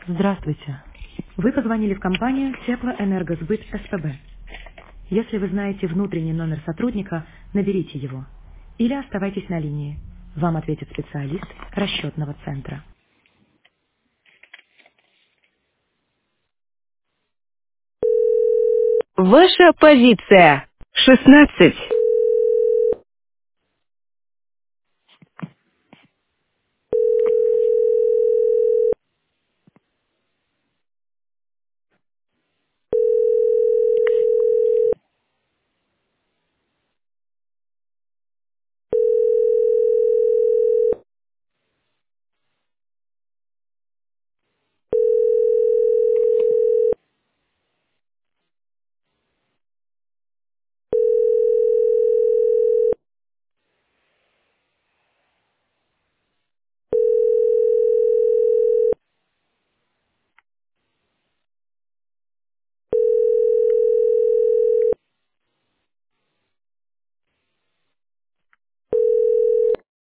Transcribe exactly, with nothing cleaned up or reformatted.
Здравствуйте. Вы позвонили в компанию Теплоэнергосбыт СПБ. Если вы знаете внутренний номер сотрудника, наберите его. Или оставайтесь на линии. Вам ответит специалист расчетного центра. Ваша позиция. шестнадцать.